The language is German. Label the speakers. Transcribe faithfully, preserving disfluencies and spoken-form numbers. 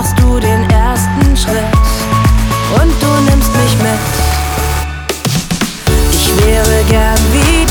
Speaker 1: machst du den ersten Schritt und du nimmst mich mit. Ich wäre gern wie